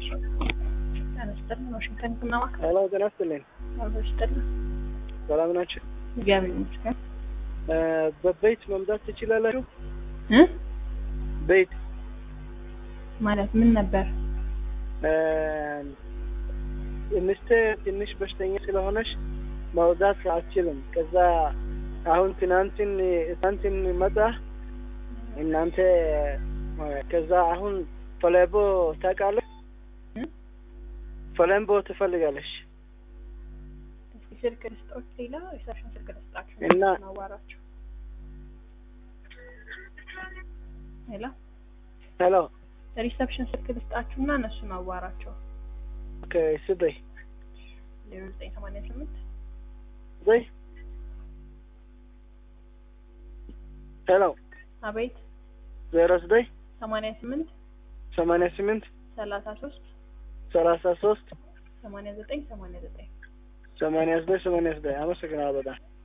ተነስተን ዋሽንግተን ከማማክ ሄሎ ጤና ይስጥልኝ። ሰላም ናችሁ? እግዚአብሔር ይመስገን። በቤት መምጣት ትችላላችሁ? ቤት ማለት ምን ነበር? ሚስቴ ትንሽ በሽተኛ ስለሆነች መውጣት አትችልም። ከዛ አሁን ትናንትን መጣ እናንተ ከዛ አሁን ፈለቦ ታውቃለህ? ፈለቦ ትፈልጋለሽ? ስልክ ልስጦች ሌላ ሪሰፕሽን ስልክ ልስጣችሁ እና ማዋራችሁ። ሄሎ ሪሰፕሽን ስልክ ልስጣችሁና እነሱን አዋራቸው። ኦኬ ስበይ 0988 በይ ሄሎ አቤት 09 88 33 33 89 89 89 89 አመሰግናለሁ በጣም